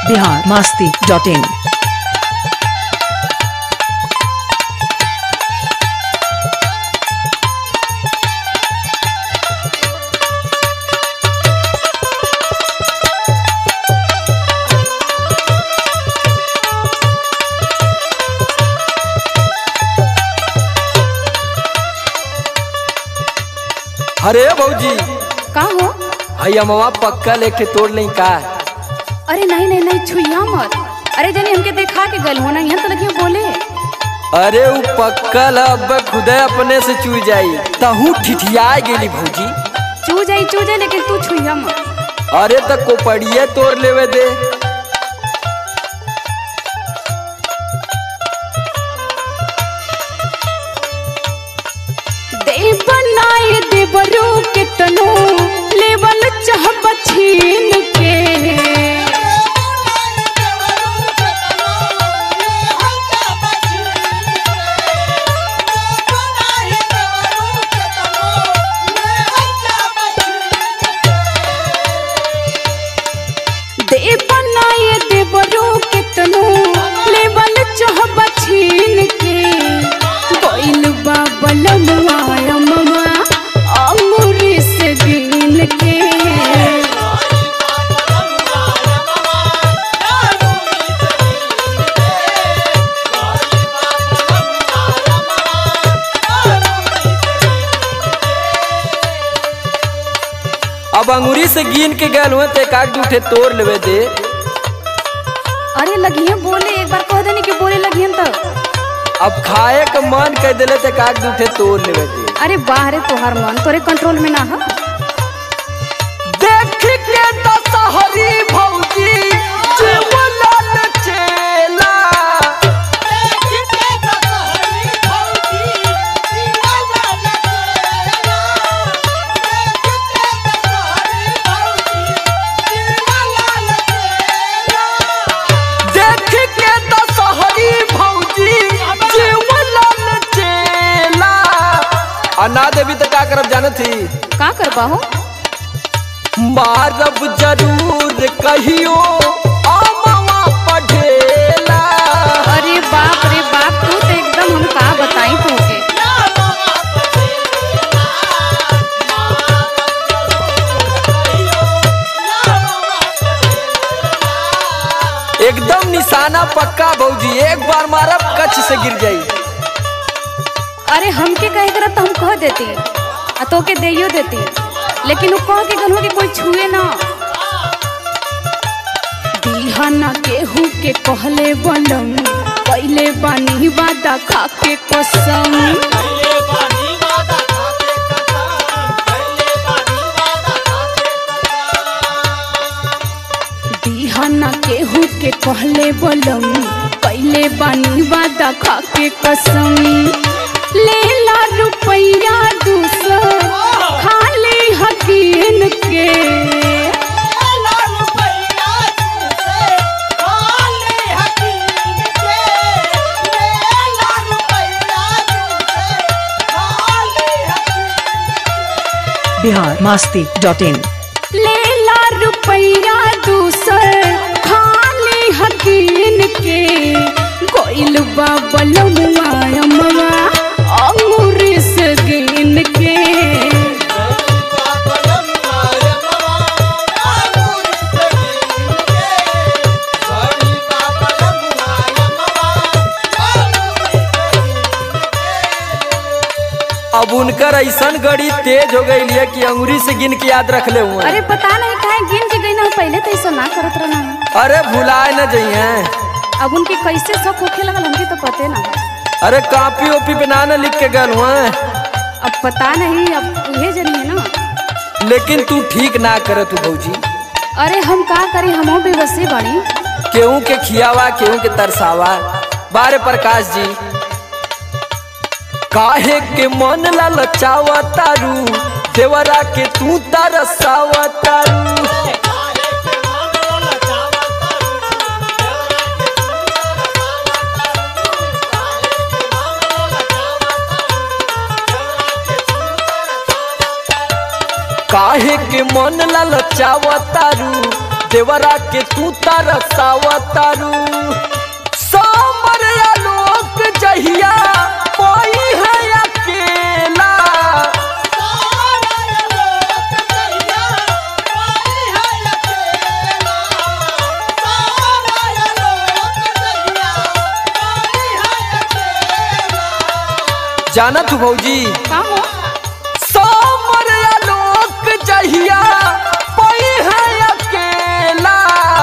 biharmasti.in। अरे भौजी का हो? भाई अमवा पक्का लेके तोड़ नहीं का। अरे नहीं नहीं नहीं छुइया मत। अरे जनी हमके देखा के गल हो ना यहाँ तो लगी बोले। अरे वो पक्कल अब खुदे अपने से चू जाई तहू ठिठिया गेली भौजी। चू जाई लेकिन तू छुइया मत। अरे तो कोपड़िए तोड़ लेवे दे। दे बनाए देवरू के तनो लेवल चाहब छीन के। दे बनाए देवरू के तनो लेवल चाहब छीन के। गइल बाबल मुआया ममा अंगूरी से गिन के। अब अंगूरी से गिन के गल हुए ते काक दूठे तोड़ लेवे दे। अरे लगिए बोले एक बार कह देनी कि बोले लगिए तो। अब खाए का मन कह दिले ते काक दूठे तोड़ लेवे दे। अरे बाहरे तोहर मन तोरे कंट्रोल में ना है। देख के दशहरी भौजी जीवलाल चेला। देख के दशहरी भौजी जीवलाल चेला। अना देवी तो का करब जाने थी। का करबा हो? मारब जरूर कहियो अमवा पढ़ेला। अरे बाप तू तो एकदम हम का बताई तुमके। एकदम निशाना पक्का भौजी, एक बार मारब कच्छ से गिर जाई। अरे हमके कहे करत तो हम कह देती आ तो के देइयो देती, लेकिन वो कह के गलवा के कोई छुए ना। दीहाना केहू के कहले बलम पहले बानी वादा खा के कसम। दीहाना केहू के कहले बलम पहले बानी वादा खा के कसम। लेला रुपया दूसर खाली हकीन के। biharmasti.in। लेला रुपया दूसर खाली हकीन के। कोइल बाबल मुआया मवा अंगूरी से गिन के। अब उनकर ऐसन गड़ी तेज हो गई है कि अंगूरी से गिन के याद रख ले हुए। अरे पता नहीं काहे गिन के गई ना, पहले तो ऐसा ना करत रहना। अरे भुलाए न जाइए। अब उनके कैसे शक होखे लगल हमके तो पते ना। अरे कॉपी ओपी पे ना लिख के गल हुए। अब पता नहीं, अब उहे जनिए ना। लेकिन तू ठीक ना कर तू भौजी। अरे हम का करी, हमो बेबसी बनी। केहू के खियावा केहू के तरसावा। बारे प्रकाश जी काहे के मन ललचावा तारू देवरा के तू तरसावा तारू। काहे के मन ललचावा तारू देवरा के तू तरसावतारू समर आलोक जहिया कोई है अकेला जाना तू भौजी का हो समर आलोक जहिया कोई है अकेला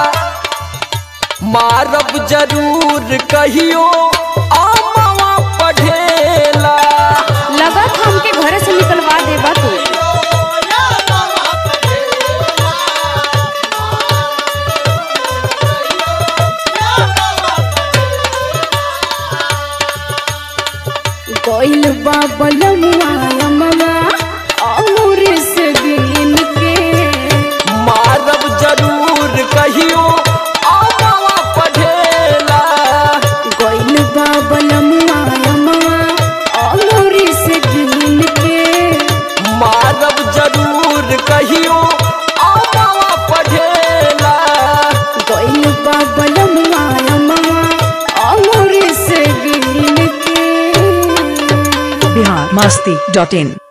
मारब जरूर कहियो आमवा पढ़ेला लगत हमके घरे से निकलवा देबा तू। कोइल बाबलमुआ अमवा और से दिन के मारब जरूर कहियो आमवा पढ़ेला कोइल बाबलमुआ अमवा और से दिन के मारब जरूर कहियो आमवा पढ़ेला कोइल बाबलमुआ अमवा और से दिन के। biharmasti.in